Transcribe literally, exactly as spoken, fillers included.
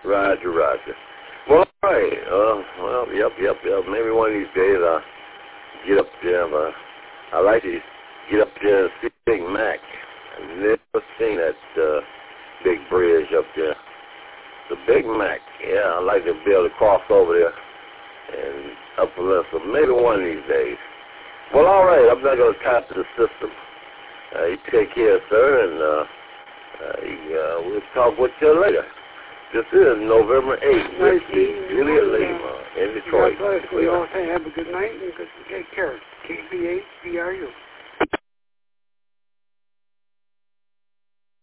Roger, Roger. Well, all right. Uh, well, yep, yep, yep. Maybe one of these days I'll get up there. Uh, I like to get up there and see Big Mac. I've never seen that uh, big bridge up there. The Big Mac. Yeah, I like to be able to cross over there and up a little. So maybe one of these days. Well, all right. I'm not going to tie to the system. Uh, you take care, sir, and uh, uh, you, uh, we'll talk with you later. This is November eighth, Whiskey, Juliet Lima, in Detroit. God bless. We all say have a good night and good, take care. K B eight B R U.